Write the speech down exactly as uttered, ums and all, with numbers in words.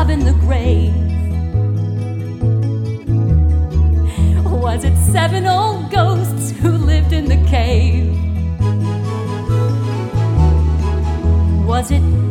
job in the grave? Was it seven old ghosts who lived in the cave? Was it